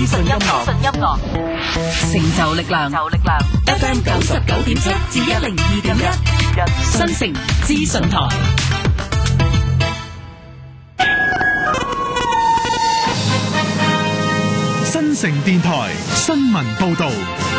資訊音樂，成就力量。FM 99.7至102.1，新城資訊台。 新城電台新聞報道。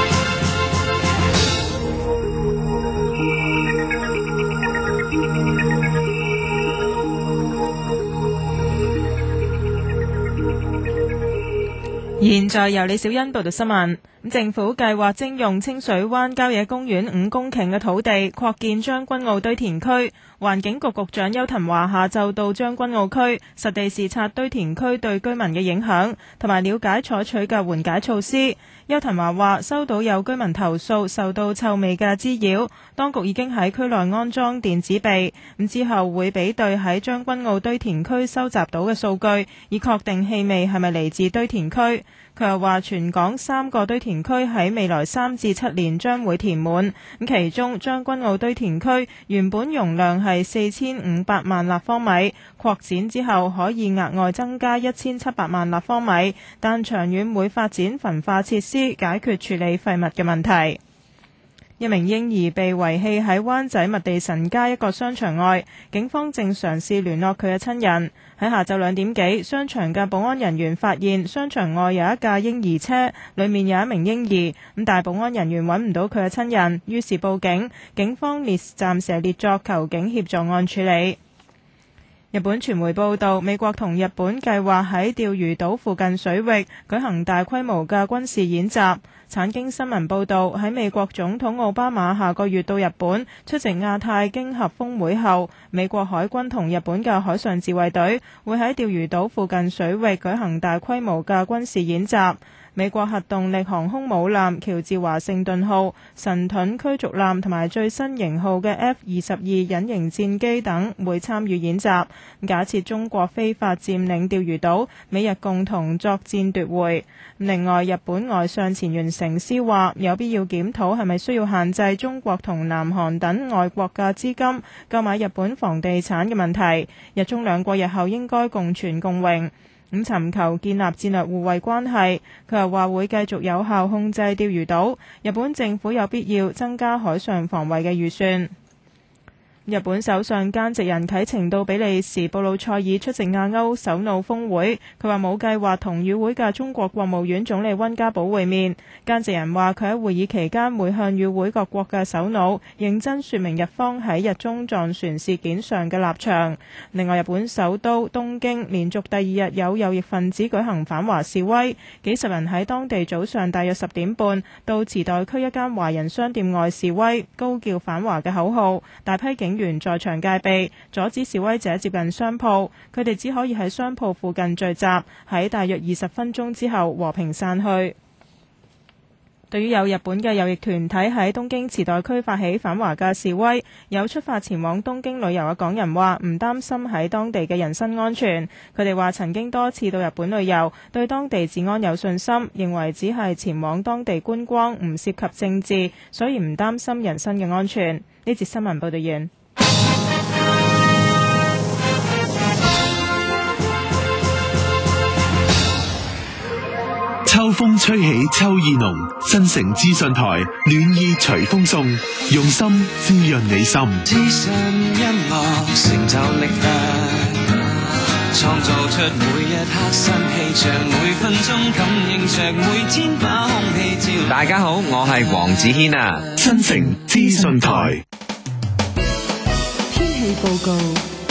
現在由李小欣報道新聞。政府計劃徵用清水灣郊野公園5公頃嘅土地，擴建將軍澳堆填區。環境局局長邱騰華下晝到將軍澳區實地視察堆填區對居民嘅影響，同埋了解採取嘅緩解措施。邱騰華話收到有居民投訴受到臭味嘅滋擾，當局已經喺區內安裝電子鼻，之後會比對喺將軍澳堆填區收集到嘅數據，以確定氣味係咪嚟自堆填區。佢又話全港3個堆填區喺未來3至7年將會填滿，其中將軍澳堆填區原本容量係4500萬立方米，擴展之後可以額外增加1700萬立方米，但長遠會發展焚化設施，解決處理廢物嘅問題。一名嬰兒被遺棄喺灣仔麥地臣街一個商場外，警方正嘗試聯絡佢嘅親人。喺下晝2點幾，商場嘅保安人員發現商場外有一架嬰兒車，裡面有一名嬰兒，但保安人員揾唔到佢嘅親人，於是報警。警方暫時列作求警協助案處理。日本傳媒報道，美國同日本計劃喺釣魚島附近水域舉行大規模嘅軍事演習。產經新聞報道，喺美國總統奧巴馬下個月到日本出席亞太經合峰會後，美國海軍同日本嘅海上自衛隊會喺釣魚島附近水域舉行大規模嘅軍事演習。美國核動力航空母艦喬治華盛頓號、神盾驅逐艦同埋最新型號嘅 F-22隱形戰機等會參與演習。假設中國非法佔領釣魚島，美日共同作戰奪回。另外，日本外相前原誠司話有必要檢討係咪需要限制中國同南韓等外國嘅資金購買日本房地產嘅問題。日中兩國日後應該共存共榮，尋求建立戰略互惠關係。佢又話會繼續有效控制釣魚島，日本政府有必要增加海上防衛嘅預算。日本首相菅直人啟程到比利時布魯塞爾出席亞歐首腦峰會，佢話冇計劃同與會嘅中國國務院總理溫家寶會面。菅直人話佢喺會議期間會向與會各國嘅首腦認真說明日方喺日中撞船事件上嘅立場。另外，日本首都東京連續第2日有右翼分子舉行反華示威，幾十人喺當地早上大約10點半到池袋區一間華人商店外示威，高叫反華嘅口號，大批警員在場戒備，阻止示威者接近商鋪，佢哋只可以喺商鋪附近聚集，喺大約20分鐘之後和平散去。對於有日本嘅右翼團體喺東京池袋區發起反華嘅示威，有出發前往東京旅遊嘅港人話唔擔心喺當地嘅人身安全。佢哋話曾經多次到日本旅遊，對當地治安有信心，認為只係前往當地觀光，唔涉及政治，所以唔擔心人身嘅安全。呢節新聞報道完。 秋風吹起，秋意濃。新城資訊台暖意隨風送，用心滋潤你心。 資訊音樂成就力量，創造出每一刻新氣象，每分鐘感應着每天把空氣照。大家好，我係黃子軒啊。 新城資訊台天氣報告。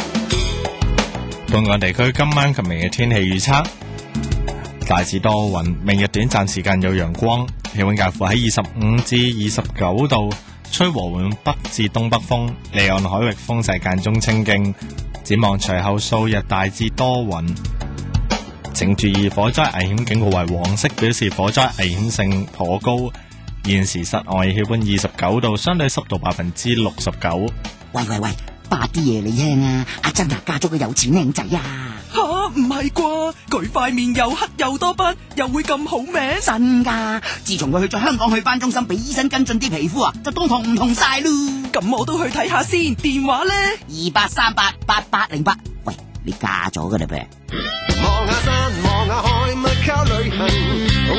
本港地區今晚及明日天氣預測。大致多雲，明日短暫時間有陽光，氣溫介乎喺25至29度，吹和緩北至東北風，離岸海域風勢間中清勁。展望隨後數日大致多雲，請注意火災危險警告為黃色，表示火災危險性頗高。現時室外氣溫29度，相對濕度69%。 喂，發啲嘢你聽啊！阿珍啊，嫁咗個有錢靚仔啊！ 吓，唔係啩？佢塊面又黑又多斑，又會咁好命？ 真噶！自從佢去咗香港去斑中心俾醫生跟進啲皮膚啊，就當堂唔同晒咯。 咁我都去睇下先。電話呢 ？28388808。喂，你嫁咗噶啦噃？ 望下山，望下海，咪靠旅行。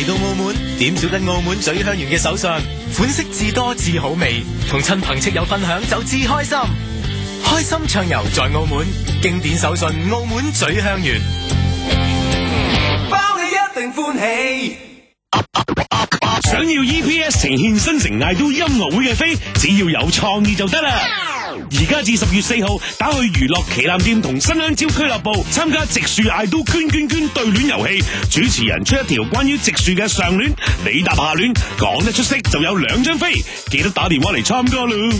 嚟到澳門，點少得澳門咀香園嘅手信，款式至多至好味，同親朋戚友分享就至開心。開心暢遊在澳門，經典手信澳門咀香園， 包你一定歡喜。 想要 EPS 呈現新城嗌都音樂會嘅飛，只要有創意就得啦！而家至10月4號，打去娛樂旗艦店同新香蕉俱樂部參加植樹嗌都捐對聯遊戲，主持人出一條關於植樹嘅上聯，你答下聯，講得出色就有2張飛，記得打電話嚟參加啦！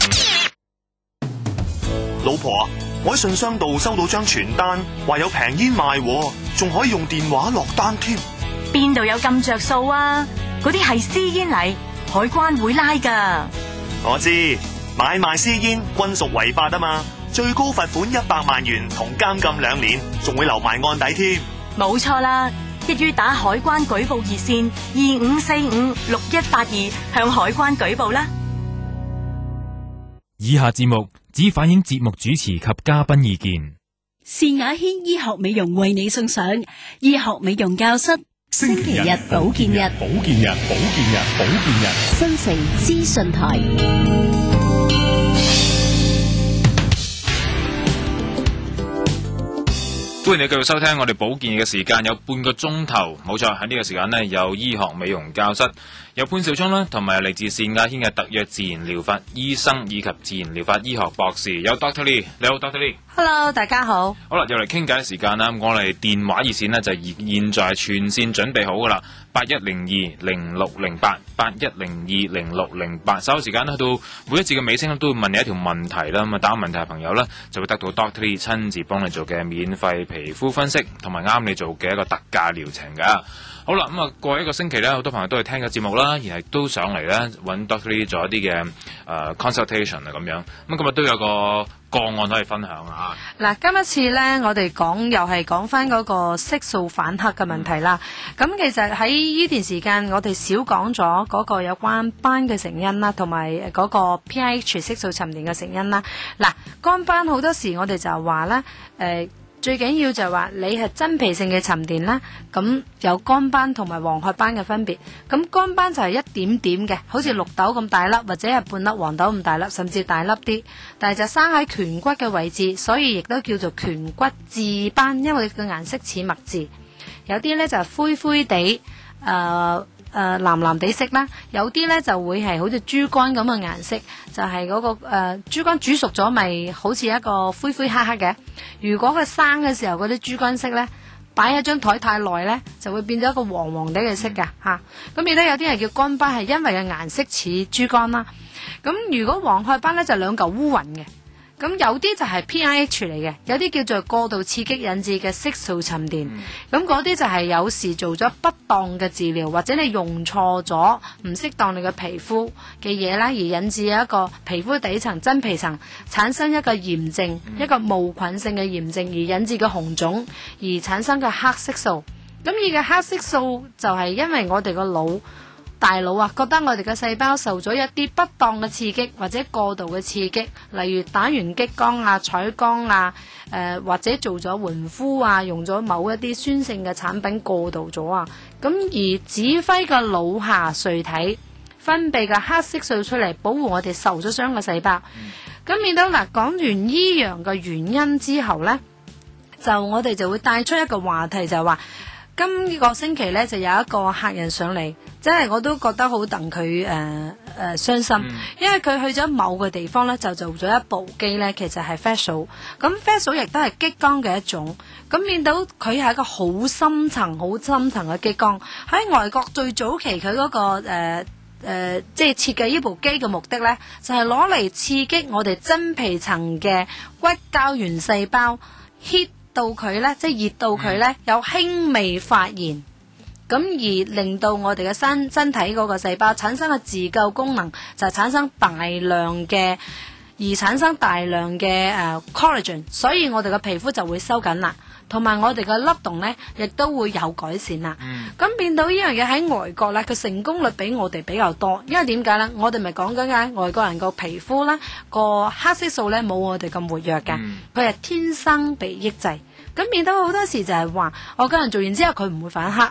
老婆，我喺信箱度收到張傳單，話有平煙賣，仲可以用電話落單添。 邊度有咁着數啊？嗰啲係私煙嚟，海關會拉㗎。 我知，買賣私煙均屬違法啊嘛，最高罰款100萬元同監禁2年，仲會留埋案底添。 冇錯啦，一於打海關舉報熱線25456182向海關舉報啦。 以下節目只反映節目主持及嘉賓意見。 善雅軒醫學美容為你送上醫學美容教室。星期日保健日，新城資訊台。 歡迎你繼續收聽我哋保健嘅時間，有半個鐘頭，冇錯，喺呢個時間呢，有醫學美容教室，有潘少聰啦，同埋嚟自善雅軒嘅特約自然療法醫生以及自然療法醫學博士，有 Dr. Lee， 你好 Dr. Lee。Hello， 大家好。 好啦，又嚟傾偈時間啦，我哋電話熱線呢，就現在全線準備好噶啦，81020608，81020608，稍後時間呢，去到每一節嘅尾聲都會問你一條問題啦，咁啊打問題嘅朋友呢，就會得到 Dr. Lee 親自幫你做嘅免費皮膚分析，同埋啱你做嘅一個特價療程噶。好啦，咁啊過一個星期咧，好多朋友都係聽嘅節目啦，而係都上嚟咧揾 Dr. Lee 做一啲嘅consultation 啊咁樣。咁今日都有個個案可以分享啊。 嗱，今一次咧，我哋又係講翻嗰個色素反黑嘅問題啦。咁其實喺呢段時間，我哋少講咗嗰個有關斑嘅成因啦，同埋嗰個 PIH 色素沉澱嘅成因啦。嗱，肝斑好多時我哋就話咧，最緊要就係話你係真皮性嘅沉澱啦，咁有肝斑同埋黃褐斑嘅分別。咁肝斑就係一點點嘅，好似綠豆咁大粒，或者係半粒黃豆咁大粒，甚至大粒啲。但係就生喺顴骨嘅位置，所以亦都叫做顴骨痣斑，因為佢嘅顏色似墨字。有啲呢就係灰灰地，藍藍地色啦，有啲呢就會係好似豬肝咁嘅顏色，就係嗰個豬肝煮熟咗咪好似一個灰灰黑黑嘅。如果佢生嘅時候嗰啲豬肝色呢，擺喺張台太耐呢，就會變咗一個黃黃地嘅色㗎嚇。咁亦都有啲人叫肝斑，係因為嘅顏色似豬肝啦。咁如果黃褐斑呢，就兩嚿烏雲嘅。咁有啲就係 PIH 嚟嘅，有啲叫做過度刺激引致嘅色素沉澱。咁嗰啲就係有時做咗不當嘅治療，或者你用錯咗唔適當你嘅皮膚嘅嘢啦，而引致一個皮膚底層真皮層產生一個炎症，一個無菌性嘅炎症，而引致嘅紅腫，而產生嘅黑色素。咁而嘅黑色素就係因為我哋個大腦啊，覺得我哋嘅細胞受咗一啲不當嘅刺激或者過度嘅刺激，例如打完激光啊、彩光啊，或者做咗換膚啊，用咗某一啲酸性嘅產品過度咗啊，咁而指揮個腦下垂體分泌嘅黑色素出嚟，保護我哋受咗傷嘅細胞。咁變到嗱，講完依樣嘅原因之後呢，就我哋就會帶出一個話題，就係話今個星期呢，就有一個客人上嚟。真係我都覺得好戥佢傷心，因為佢去咗某個地方呢，就做咗一部機呢，其實係 facial。咁 facial 亦都係激光嘅一種。咁見到佢係一個好深層嘅激光。喺外國最早期佢嗰個即係設計呢部機嘅目的呢，就係攞嚟刺激我哋真皮層嘅骨膠原細胞 ，hit 到佢呢，即係熱到佢呢，有輕微發炎。咁而令到我哋嘅身體嗰個細胞產生嘅自救功能，就係產生大量嘅 collagen， 所以我哋嘅皮膚就會收緊啦，同埋我哋嘅凹洞呢亦都會有改善啦。咁變到呢樣嘢喺外國呢，佢成功率比我哋比較多，因為點解呢？我哋咪講緊嘅外國人個皮膚啦，個黑色素呢冇我哋咁活躍嘅，佢係天生被抑制。咁變到好多時就係話，我個人做完之後佢唔會反黑。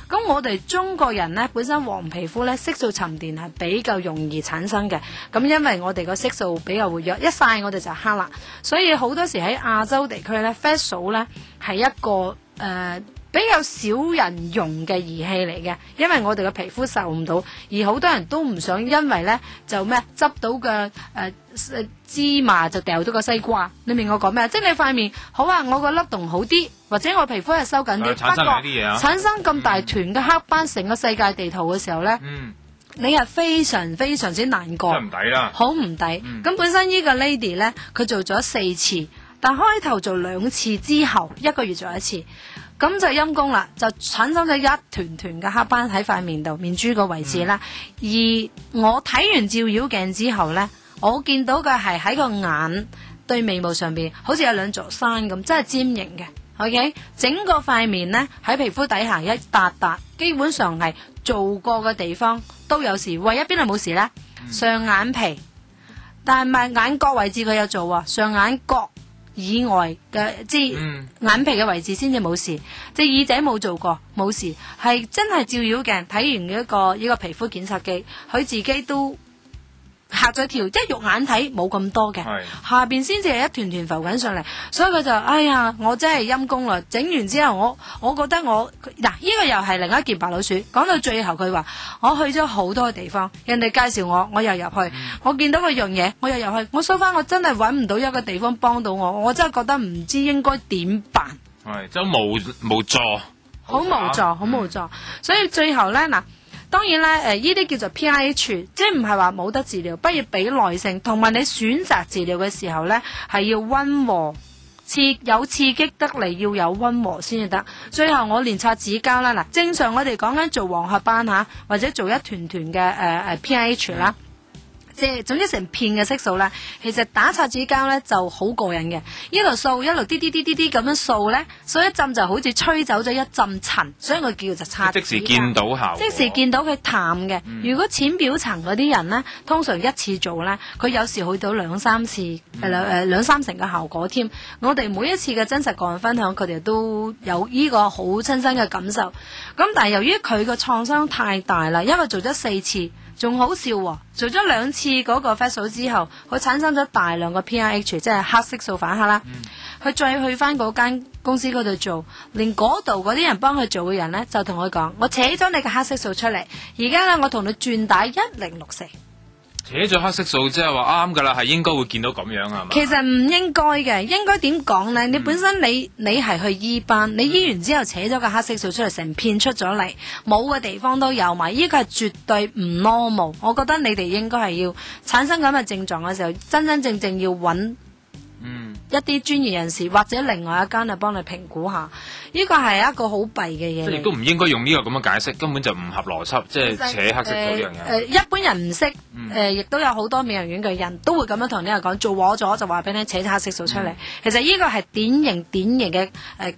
咁我哋中國人呢，本身黃皮膚呢，色素沉澱係比較容易產生嘅。咁因為我哋個色素比較活躍，一曬我哋就黑啦。所以好多時喺亞洲地區呢 facial 呢係一個比較少人用嘅儀器嚟嘅，因為我哋嘅皮膚受唔到，而好多人都唔想因為呢就咩執到嘅芝麻就掉咗個西瓜，你明我講咩？即係你塊面好啊，我個粒洞好啲，或者我皮膚係收緊啲， 產生啲嘢啊， 產生咁大團嘅黑斑，成個世界地圖嘅時候呢，你係非常非常之難過， 真係唔抵啦， 好唔抵。咁本身呢個 lady 呢，佢做咗4次，但開頭做2次之後，1個月做1次。咁就陰公啦，就產生咗一團團嘅黑斑喺塊面度，面珠個位置啦。而我睇完照妖鏡之後呢，我見到嘅係喺個眼對眉毛上邊，好似有2座山咁，真係尖形嘅。OK， 整個塊面呢，喺皮膚底下一笪笪，基本上係做過嘅地方都有事，唯一邊度冇事呢？上眼皮，但係唔係眼角位置佢有做啊，上眼角以外嘅即係眼皮嘅位置先至冇事，即係耳仔冇做過冇事，係真係照妖鏡睇完呢個皮膚檢測機，佢自己都嚇咗跳，即係肉眼睇冇咁多嘅，下邊先至係一團團浮緊上嚟，所以佢就哎呀，我真係陰公啦！整完之後我覺得我嗱呢個又係另一件白老鼠。講到最後佢話我去咗好多地方，人哋介紹我又入去，我見到嗰樣嘢我又入去，我收翻我真係揾唔到一個地方幫到我真係覺得唔知應該點辦， 係真無助， 好無助，好無助。所以最後呢，嗱。當然咧，呢啲叫做 PIH， 即係唔係話冇得治療，不如俾耐性，同埋你選擇治療嘅時候咧，係要溫和，有刺激得嚟，要有溫和先至得。最後我連擦指膠啦，嗱，正常我哋講緊做黃褐斑吓，或者做一團團嘅PIH 啦。即係總之成片嘅色素咧，其實打擦紙膠咧就好過癮嘅，一路掃一路啲咁樣掃咧，掃一浸就好似吹走咗一浸塵，所以我叫做擦紙膠。 即時見到效果， 即時見到佢淡嘅。如果淺表層嗰啲人咧，通常一次做咧，佢有時去到2-3次，兩三成嘅效果添。我哋每一次嘅真實個案分享，佢哋都有呢個好親身嘅感受。咁但係由於佢個創傷太大啦，因為做咗4次。仲好笑喎！做咗2次嗰個 facial 之後，佢產生咗大量嘅 PIH， 即係黑色素反黑啦。佢再去翻嗰間公司嗰度做，連嗰度嗰啲人幫佢做嘅人呢，就同佢講：我扯咗你嘅黑色素出嚟，而家呢，我同你轉打1064。 扯咗黑色素即係話啱噶啦，係應該會見到咁樣係嘛？ 其實唔應該嘅，應該點講呢？你本身你係去醫班，你醫完之後扯咗個黑色素出嚟，成片出咗嚟，冇嘅地方都有埋，呢個係絕對唔 normal。我覺得你哋應該係要產生咁嘅症狀嘅時候，真正要揾一啲專業人士或者另外一間嚟幫你評估下，呢個係一個好弊嘅嘢。 即係亦都唔應該用呢個咁嘅解釋，根本就唔合邏輯，即係扯黑色素呢樣嘢。 一般人唔識，亦都有好多美容院嘅人都會咁樣同你講，做錯咗就話俾你扯黑色素出嚟。其實呢個係典型嘅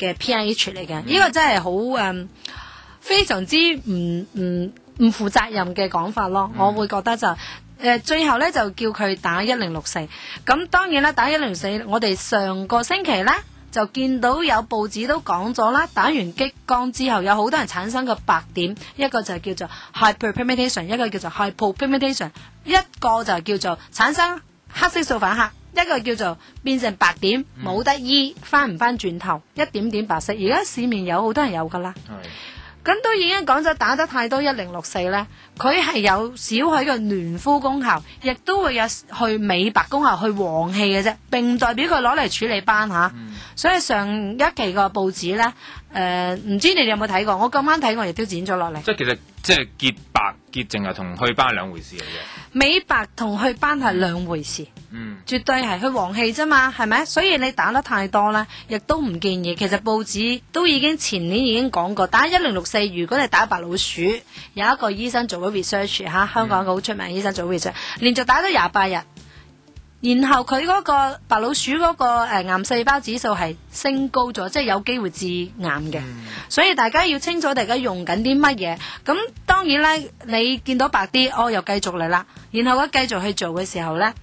PIH 嚟嘅，呢個真係好非常之唔負責任嘅講法咯。我會覺得就。最後咧就叫佢打1064，咁當然啦，打1064，我哋上個星期咧就見到有報紙都講咗啦，打完激光之後有好多人產生個白點，一個就叫做 hyperpigmentation， 一個叫做 hypopigmentation， 一個就叫做產生黑色素反黑，一個叫做變成白點，冇得醫，翻唔翻轉頭，一點點白色，而家市面有好多人有噶啦。咁都已經講咗，打得太多1064呢，佢係有少許嘅嫩膚功效，亦都會有去美白功效，去黃氣嘅啫，並唔代表佢攞嚟處理斑吓。所以上一期個報紙呢，唔知你哋有冇睇過？我咁啱睇，我亦都剪咗落嚟。 即係其實即係潔白潔淨係同去斑係兩回事嚟嘅。 美白同去斑係兩回事，絕對係去黃氣啫嘛，係咪？所以你打得太多呢，亦都唔建議。其實報紙都已經前年已經講過，打1064，如果你打白老鼠，有一個醫生做咗 research 吓，香港一個好出名嘅醫生做 research，連續打咗28日。然後佢嗰個白老鼠嗰個癌細胞指數係升高咗，即係有機會致癌嘅。所以大家要清楚大家用緊啲乜嘢。咁當然咧，你見到白啲，又繼續嚟啦。然後佢繼續去做嘅時候咧，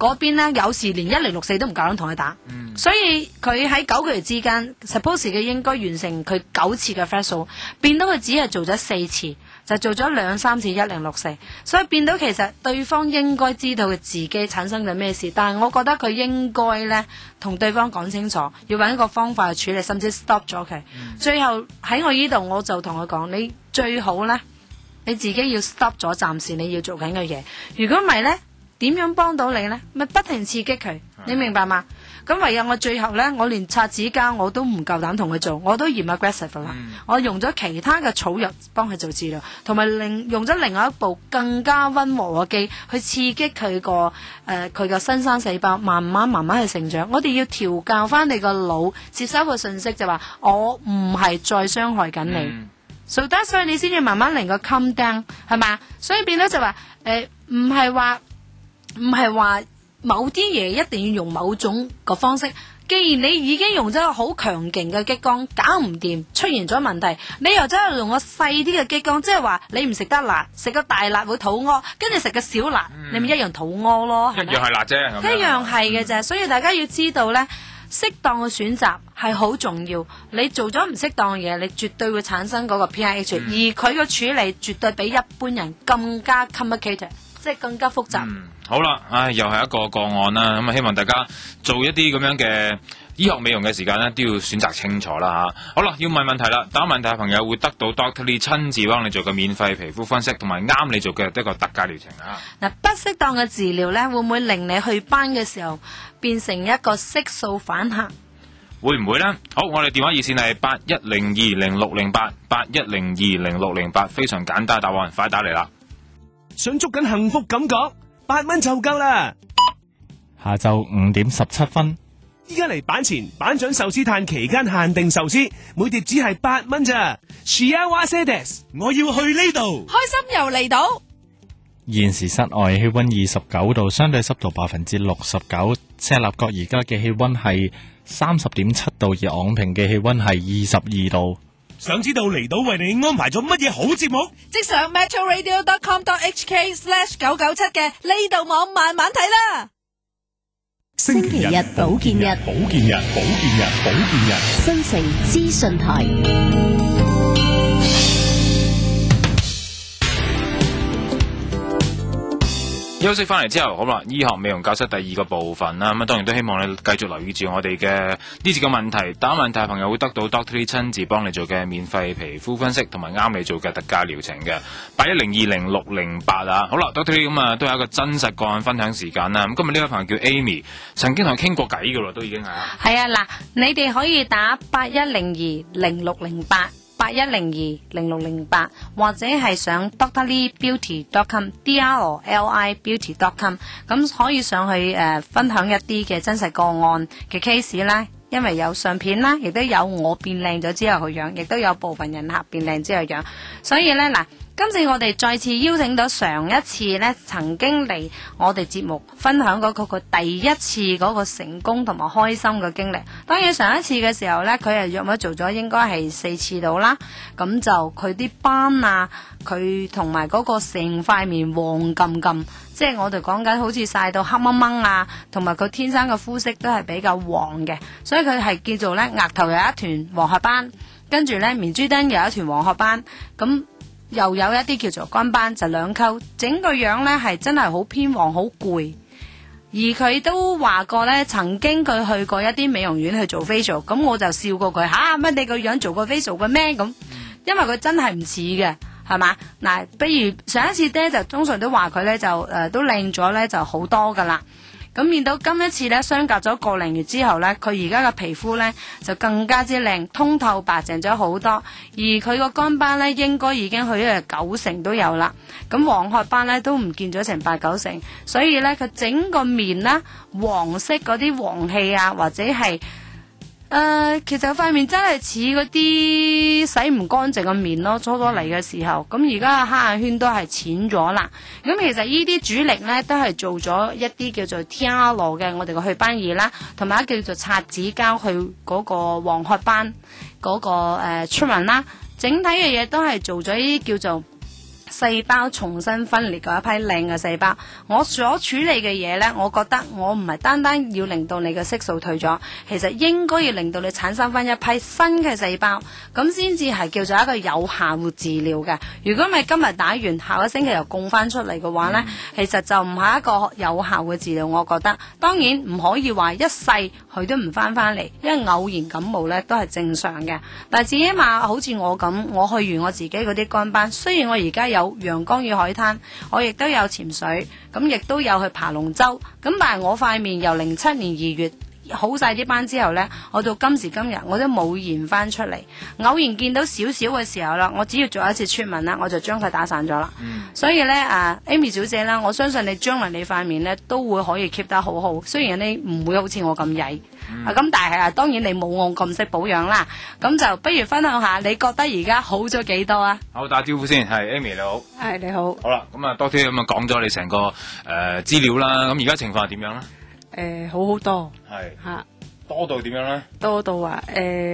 嗰邊呢，有時連1064都唔夠膽同佢打，所以佢喺9個月之間 suppose 佢應該完成佢9次嘅 threshold，變到佢只係做咗4次，就做咗2-3次1064，所以變到其實對方應該知道佢自己產生咗咩事，但係我覺得佢應該呢同對方講清楚，要揾一個方法去處理，甚至 stop 咗佢。最後喺我呢度我就同佢講，你最好呢，你自己要 stop 咗暫時你要做緊嘅嘢，如果唔係呢，點樣幫到你呢？咪不停刺激佢，你明白嗎？咁唯有我最後呢，我連擦指甲我都唔夠膽同佢做，我都嫌 aggressive 啦。我用咗其他嘅草藥幫佢做治療，同埋用咗另外一部更加溫和嘅機去刺激佢個新生細胞，慢慢去成長。我哋要調教翻你個腦，接收個信息就話我唔係再傷害緊你。So that's why 你先要慢慢令個 calm down 係嘛？所以變咗就話唔係話某啲嘢一定要用某種個方式。既然你已經用咗個好強勁嘅激光搞唔掂，出現咗問題，你又走去用個細啲嘅激光，即係話你唔食得辣，食個大辣會肚屙，跟住食個小辣，你咪一樣肚屙咯。 一樣係辣啫， 一樣係嘅啫。所以大家要知道呢，適當嘅選擇係好重要。你做咗唔適當嘅嘢，你絕對會產生嗰個 PIH，而佢嘅處理絕對比一般人更加 complicated， 即係更加複雜。 好啦，又係一個個案啦，咁啊希望大家做一啲咁樣嘅醫學美容嘅時間呢，都要選擇清楚啦吓。好啦，要問問題啦，打問題嘅朋友會得到 Dr. Lee 親自幫你做嘅免費皮膚分析，同埋啱你做嘅一個特價療程啊。 嗱，不適當嘅治療呢，會唔會令你去班嘅時候變成一個色素反客？ 會唔會呢？好，我哋電話熱線係81020608，81020608，非常簡單答案，快打嚟啦！ 想捉緊幸福感覺，8蚊就夠啦。 下晝5點17分， 依家嚟版前版長壽司炭期間限定壽司，每碟只係8蚊咋。Shiawase des， 我要去呢度， 開心又嚟到。 現時室外氣溫29度，相對濕度69%。赤鱲角而家嘅氣溫係30.7度，而昂坪嘅氣溫係22度。 想知道離島為你安排咗乜嘢好節目？ 即上 metroradio.com.hk/997 嘅呢度網慢慢睇啦。 星期日保健日，新城資訊台。 休息翻嚟之後，好啦，醫學美容教室第2個部分啦，咁當然都希望你繼續留意住我哋嘅呢節嘅問題，打問題嘅朋友會得到 Dr. Lee 親自幫你做嘅免費皮膚分析，同埋啱你做嘅特價療程嘅81020608啊。好啦 ，Dr. Lee 咁啊，都有一個真實個案分享時間啦。咁今日呢位朋友叫 Amy， 曾經同佢傾過偈噶咯，都已經係啊。 係啊，嗱，你哋可以打81020608。81020608，或者係上 drleebeauty.com，drlibeauty.com， 咁可以上去分享一啲嘅真實個案嘅 case 啦，因為有相片啦，亦都有我變靚咗之後嘅樣，亦都有部分人客變靚之後嘅樣，所以呢，嗱，今次我哋再次邀請到上一次呢曾經嚟我哋節目分享嗰個第一次嗰個成功同埋開心嘅經歷。當然上一次嘅時候呢，佢係約莫做咗應該係4次到啦。咁就佢啲斑啊，佢同埋嗰個成塊面黃冚冚，即係我哋講緊好似曬到黑掹掹啊，同埋佢天生嘅膚色都係比較黃嘅，所以佢係叫做呢額頭有一團黃褐斑，跟住呢面珠墩有一團黃褐斑，咁又有一啲叫做乾斑，就2溝，整個樣呢係真係好偏黃，好攰。而佢都話過呢，曾經佢去過一啲美容院去做 facial， 咁我就笑過佢，乜你個樣做過 facial 嘅咩？咁因為佢真係唔似嘅，係嘛？嗱，比如上一次呢，就通常都話佢呢，就都靚咗呢，就好多噶啦。咁見到今一次呢，相隔咗個零月之後呢，佢而家嘅皮膚呢就更加之靚，通透白淨咗好多。而佢個乾斑呢，應該已經去咗90%都有啦。咁黃褐斑呢都唔見咗成8-9成，所以呢，佢整個面啦，黃色嗰啲黃氣啊，或者係其實塊面真係似嗰啲洗唔乾淨嘅面咯，初初嚟嘅時候。咁而家嘅黑眼圈都係淺咗啦。咁其實呢啲主力呢，都係做咗一啲叫做 Tiaro 嘅我哋個祛斑儀啦，同埋叫做擦紙膠去嗰個黃褐斑嗰個出紋啦。整體嘅嘢都係做咗呢啲叫做細胞重新分裂嗰一批靚嘅細胞。我所處理嘅嘢呢，我覺得我唔係單單要令到你嘅色素退咗，其實應該要令到你產生翻一批新嘅細胞，咁先至係叫做一個有效治療嘅。如果咪今日打完，下個星期又供翻出嚟嘅話呢，其實就唔係一個有效嘅治療。我覺得當然唔可以話一世佢都唔翻嚟，因為偶然感冒呢都係正常嘅。但係至起碼好似我咁，我去完我自己嗰啲肝班，雖然我而家有陽光與海灘，我亦都有潛水，咁亦都有去爬龍舟，咁但係我塊面由07年2月好晒啲斑之後呢，我到今時今日我都冇現翻出嚟。偶然見到少少嘅時候啦，我只要做一次出問啦，我就將佢打散咗啦。所以呢Amy 小姐啦，我相信你將來你塊面呢都會可以 keep 得好好，雖然你唔會好似我咁曳。咁但係當然你冇我咁識保養啦。咁就不如分享下你覺得而家好咗幾多啊？ 好，打招呼先，係 Amy 你好。 係你好。 好啦，咁啊多啲咁啊講咗你成個資料啦。咁而家情況係點樣咧？ 好好多， 係吓多到點樣咧？ 多到啊，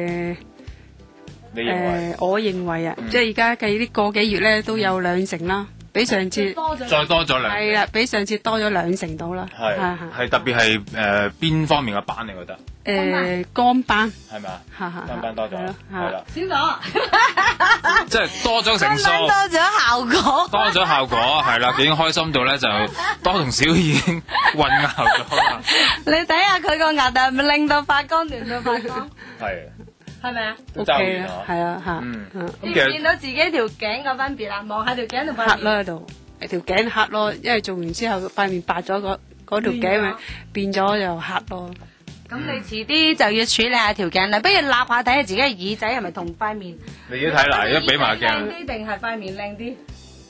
你認為？ 我認為啊，即係而家計呢個幾月咧都有2成啦，比上次再多咗2。 係啦，比上次多咗2成到啦。 係特別係邊方面嘅班你覺得？ 肝班係咪啊？肝班多咗，係啦， 少咗， 即係多咗成數， 多咗效果， 多咗效果係啦，已經開心到咧就多同少已經混淆咗啦。 你睇下佢個額頭係咪令到發光，亂到發光？係咪啊？ 都爭遠啊！ 係啊，吓。 咁其實見到自己條頸嘅分別啦，望下條頸同塊面黑啦喺度，條頸黑咯，因為做完之後塊面白咗，嗰條頸咪變咗又黑咯。 咁你遲啲就要處理下條頸啦，不如立下睇下自己嘅耳仔係咪同塊面？ 你要睇啦，而家俾埋鏡。 靚啲定係塊面靚啲？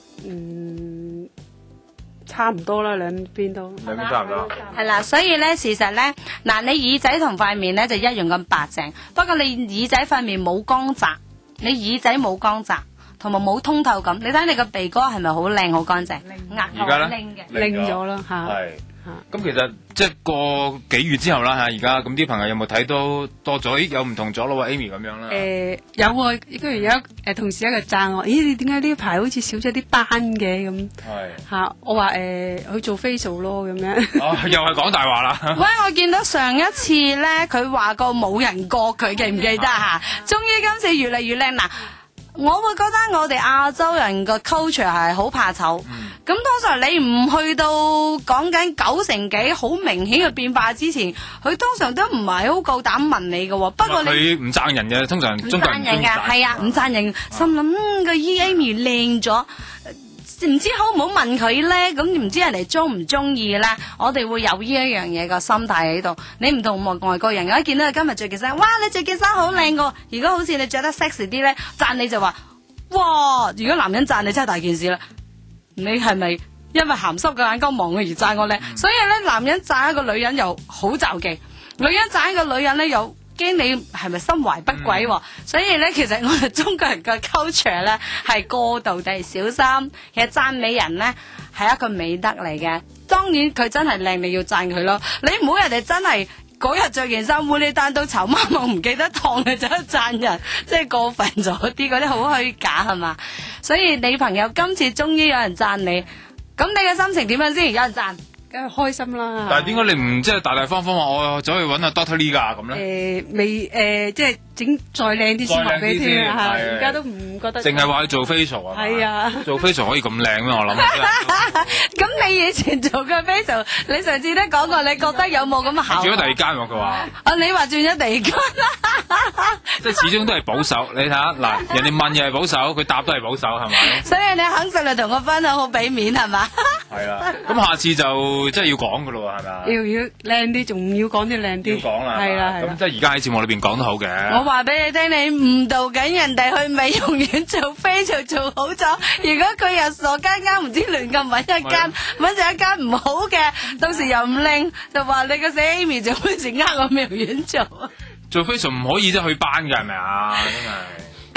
差唔多啦，兩邊都。 兩邊差唔多。 係啦，所以咧，事實咧，嗱，你耳仔同塊面咧就一樣咁白淨，不過你耳仔塊面冇光澤，你耳仔冇光澤，同埋冇通透感。你睇你個鼻哥係咪好靚好乾淨？ 而家咧， 靚咗啦吓。 係。咁其實即係過幾月之後啦吓，而家咁啲朋友有冇睇到多咗？有唔同咗咯喎 ，Amy 咁樣啦。 有啊，跟住有同事一個讚我，咦，你點解呢排好似少咗啲斑嘅咁？係吓，我話去做 facial 咯咁樣。 又係講大話啦！ 喂，我見到上一次咧，佢話過冇人過佢，記唔記得吓？終於今次越嚟越靚嗱。我會覺得我哋亞洲人個 culture 係好怕醜，咁通常你唔去到講緊9成幾好明顯嘅變化之前，佢通常都唔係好夠膽問你嘅。不過你佢唔讚人嘅，通常中國人唔讚人嘅，係啊，唔讚人，心諗個 Amy 靚咗。唔知好唔好問佢咧？咁唔知人哋中唔中意咧？我哋會有呢一樣嘢個心態喺度。你唔同外國人，一見到佢今日着件衫，哇！你着件衫好靚個。如果好似你着得 sexy 啲咧，讚你就話哇！如果男人讚你真係大件事啦。你係咪因為鹹濕嘅眼光望佢而讚我咧？所以咧，男人讚一個女人又好就忌，女人讚一個女人咧又驚你係咪心懷不軌，所以咧，其實我哋中國人嘅 culture 咧係過度地小心。其實讚美人咧係一個美德嚟嘅，當然佢真係靚，你要讚佢咯。你唔好人哋真係嗰日着件衫烏哩單刀醜媽媽唔記得燙嘅就讚人，即係過分咗啲，嗰啲好虛假係嘛。所以你朋友今次終於有人讚你，咁你嘅心情點樣先？有人讚？ 梗係開心啦！ 但係點解你唔即係大大方方話我走去揾阿 Dr. Lee 㗎咁咧？ 未即係整再靚啲先學俾你添啊！而家都唔覺得。淨係話去做 facial 啊？ 係啊！ 做 facial 可以咁靚咩？我諗。 咁你以前做嘅 facial，你上次都講過，你覺得有冇咁嘅效果？ 轉咗第二間喎，佢話。 你話轉咗第二間。 即係始終都係保守，你睇下嗱，人哋問又係保守，佢答都係保守，係咪？ 所以你肯上嚟同我分享，好俾面係嘛？ 係啦，咁下次就即係要講噶咯，係咪啊？ 要靚啲，仲要講啲靚啲。 要講啦， 係啦， 咁即係而家喺節目裏邊講得好嘅。 我話俾你聽，你誤導緊人哋去美容院做 facial 做好咗，如果佢又傻更更唔知亂咁揾一間，揾咗一間唔好嘅，到時又唔靚，就話你個死 Amy 做咩事呃我美容院做啊？ 做 facial 唔可以即係去班嘅係咪啊？真係。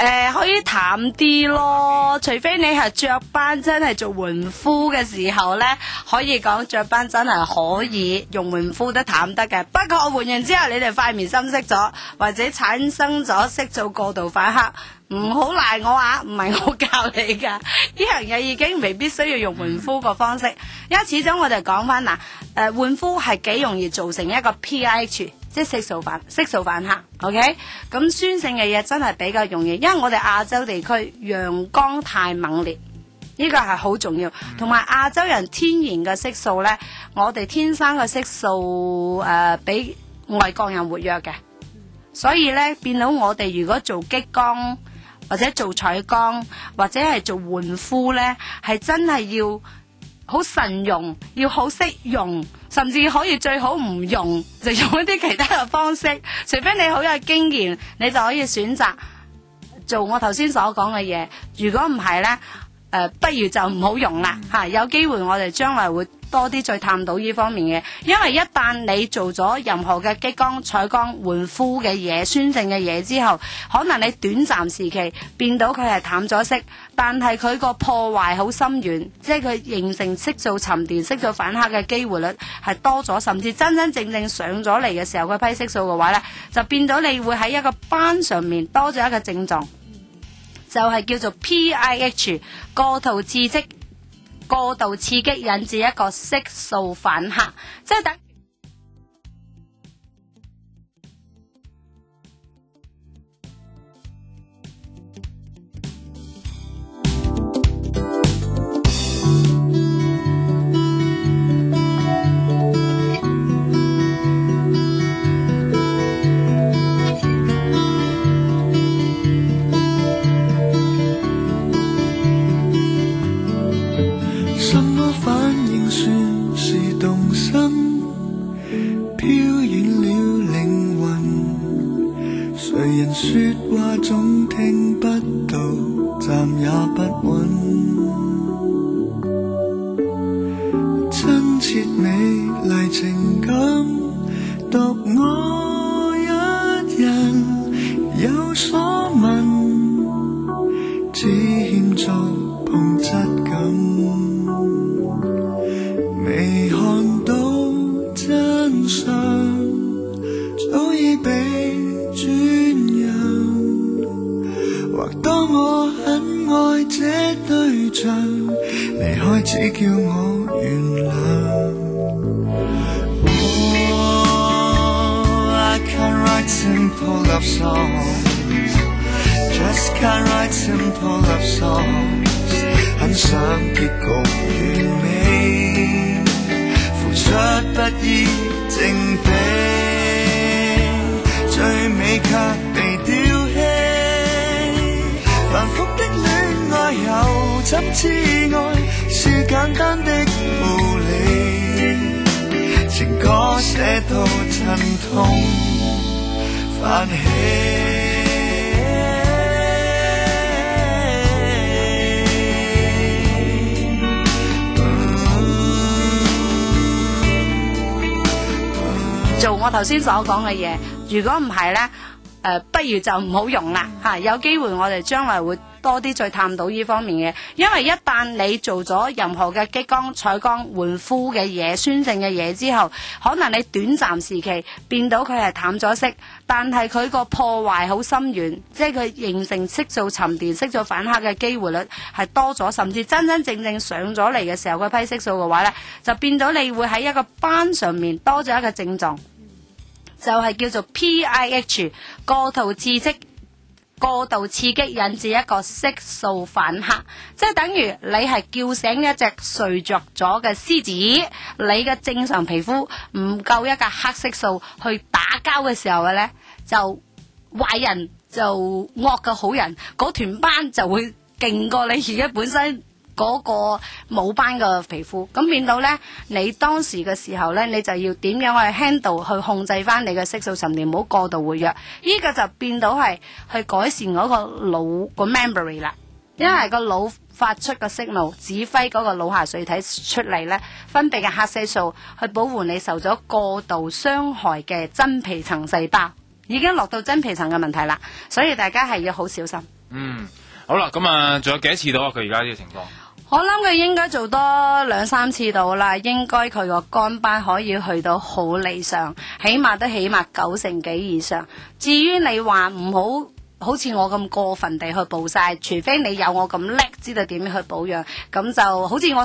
可以淡啲咯，除非你係雀斑真係做換膚嘅時候呢，可以講雀斑真係可以用換膚都淡得嘅。不過換完之後你哋塊面深色咗，或者產生咗色素過度反黑，唔好賴我啊，唔係我教你噶，呢樣嘢已經未必需要用換膚個方式，因為始終我哋講翻嗱，換膚係幾容易造成一個 PIH。即係色素反黑 ，OK？ 咁酸性嘅嘢真係比較容易，因為我哋亞洲地區陽光太猛烈，呢個係好重要。同埋亞洲人天然嘅色素呢，我哋天生嘅色素比外國人活躍嘅，所以呢，變到我哋如果做激光或者做彩光或者係做換膚呢，係真係要好慎用，要好識用，甚至可以最好唔用，就用一啲其他嘅方式。除非你好有經驗，你就可以選擇做我頭先所講嘅嘢。如果唔係呢，不如就唔好用啦嚇。有機會我哋將來會多啲再探討呢方面嘅，因為一旦你做咗任何嘅激光、彩光、換膚嘅嘢、酸性嘅嘢之後，可能你短暫時期變到佢係淡咗色，但係佢個破壞好深遠，即係佢形成色素沉澱、色素反黑嘅機會率係多咗，甚至真真正正上咗嚟嘅時候，佢批色素嘅話呢，就變到你會喺一個斑上面多咗一個症狀，就係叫做 PIH 過度刺激引致一個色素反黑，即係等。 說話總聽不到，站也不穩，親切美麗情感獨我一人有所問，只欠觸碰質感，未看到真相，早已被轉讓，或當我很愛這對象，離開只叫我原諒。I can't write simple love songs, just can't write simple love songs. 很想結局完美，付出不依正比，最美卻被丟棄。繁複的戀愛又怎知愛是簡單的道理？情歌寫到陣痛泛起。 做我頭先所講嘅嘢，如果唔係呢，不如就唔好用啦嚇。有機會我哋將來會多啲再探討呢方面嘅，因為一旦你做咗任何嘅激光、彩光、換膚嘅嘢、酸性嘅嘢之後，可能你短暫時期變到佢係淡咗色，但係佢個破壞好深遠，即係佢形成色素沉澱、色素反黑嘅機會率係多咗，甚至真真正正上咗嚟嘅時候，佢批色素嘅話呢，就變到你會喺一個斑上面多咗一個症狀。就係叫做 PIH 過度刺激引致一個色素反黑，即係等於你係叫醒一隻睡着咗嘅獅子，你嘅正常皮膚唔夠一個黑色素去打交嘅時候嘅呢，就壞人就惡嘅好人，嗰團斑就會勁過你而家本身嗰個冇斑嘅皮膚，咁變到呢，你當時嘅時候呢，你就要點樣去 handle 去控制翻你嘅色素沉澱，唔好過度活躍。呢個就變到係去改善嗰個腦個 memory 啦，因為個腦發出個息怒，指揮嗰個腦下垂體出嚟呢，分泌嘅黑色素去保護你受咗過度傷害嘅真皮層細胞，已經落到真皮層嘅問題啦，所以大家係要好小心。 好啦，咁啊，仲有幾多次到啊？佢而家呢個情況？ 我諗佢應該做多2-3次到啦，應該佢個肝斑可以去到好理想，起碼90%幾以上。至於你話唔好似我咁過分地去補曬，除非你有我咁叻，知道點樣去保養，咁就好似我